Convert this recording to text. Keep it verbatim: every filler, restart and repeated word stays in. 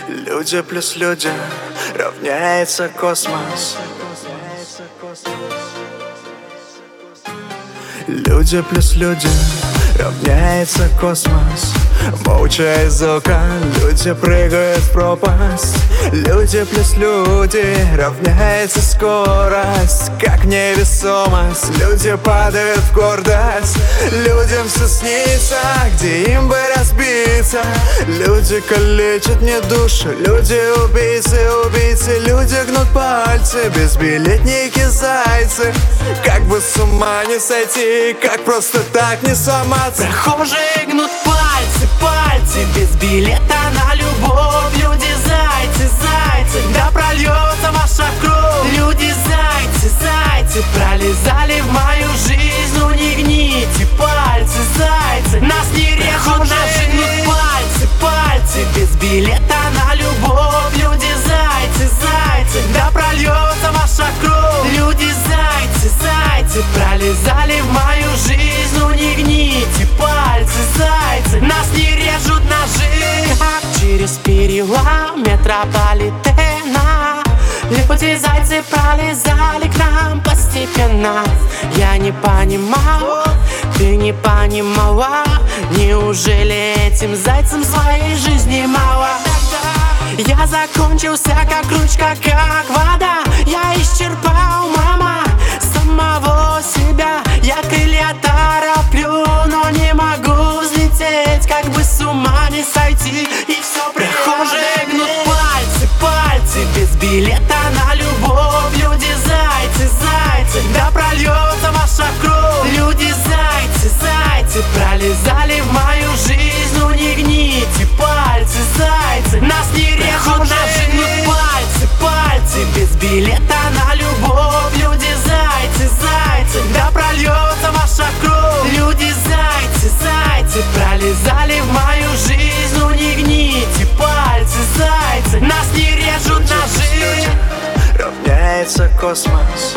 Люди плюс люди равняется космос. Люди плюс люди равняется космос. Молча из окон люди прыгают в пропасть. Люди плюс люди равняется скорость, как невесомость. Люди падают в гордость. Людям все снится, где им бы разбиться. Люди калечат мне душу. Люди убийцы, убийцы. Люди гнут пальцы, безбилетники зайцы. Как бы с ума не сойти, как просто так не сломаться. Прохожие гнут пальцы, пальцы, без билета на любовь. Люди зайцы, зайцы, да прольется ваша кровь. Люди зайцы, зайцы, пролезали в мою жизнь. Ну не гните пальцы, зайцы, нас не режут ножи. Гнут пальцы, пальцы, без билета на любовь. Люди зайцы, зайцы, да прольется ваша кровь. Люди зайцы, зайцы, пролезали в мою жизнь. Ну не гните пальцы, зайцы, нас не режут ножи. Как через перила метрополитена люди зайцы пролезали к нам постепенно. Я не понимал, ты не понимала. Неужели этим зайцам своей жизни мало? Я закончился как ручка, как вода. Я исчерпал, мама, самого себя. Я крылья тороплю, но не могу взлететь. Как бы с ума не сойти, и все прихожие гнут пальцы, пальцы, без билета на любовь. Люди зайцы, зайцы, да прольется ваша кровь. Люди зайцы, зайцы, пролезали в мою жизнь. Ну не гните пальцы, зайцы, нас не режут ножи. Гнут пальцы, пальцы, без билета на любовь. Люди зайцы, зайцы, да прольется ваша кровь. Люди зайцы, зайцы, пролезали в мою жизнь. Ну не гните пальцы, зайцы, нас не режут ножи. Равняется космос.